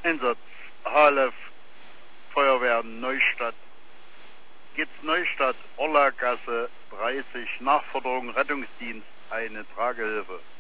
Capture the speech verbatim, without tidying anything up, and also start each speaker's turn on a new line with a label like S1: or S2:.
S1: Einsatz H L F Feuerwehr Neustadt. Gitz Neustadt, Orlagasse dreißig, Nachforderung Rettungsdienst, eine Tragehilfe.